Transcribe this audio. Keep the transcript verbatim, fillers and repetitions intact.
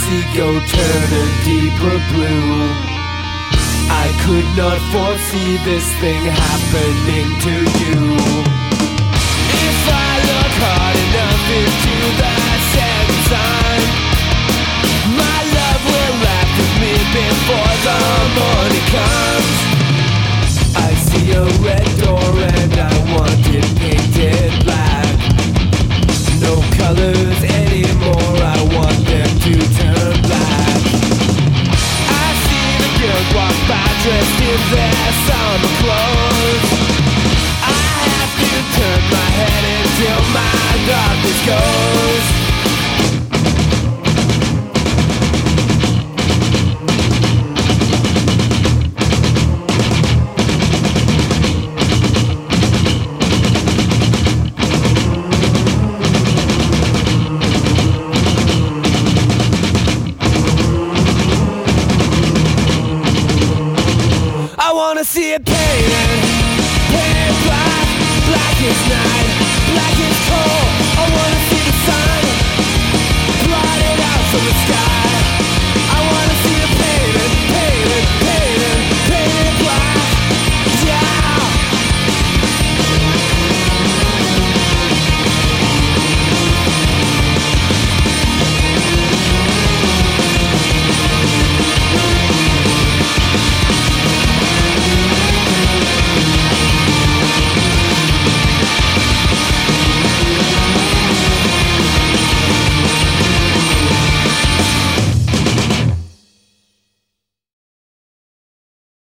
sea go turn a deeper blue. I could not foresee this thing happening to you. If I look hard enough into the setting sun, my love will laugh with me before the morning comes. I see a red door and I want it painted black. No colors anymore, I want them to turn black. I see the girls walk by dressed in their summer clothes. I have to turn my head until my darkness goes. I wanna see it painted, painted black, black as night.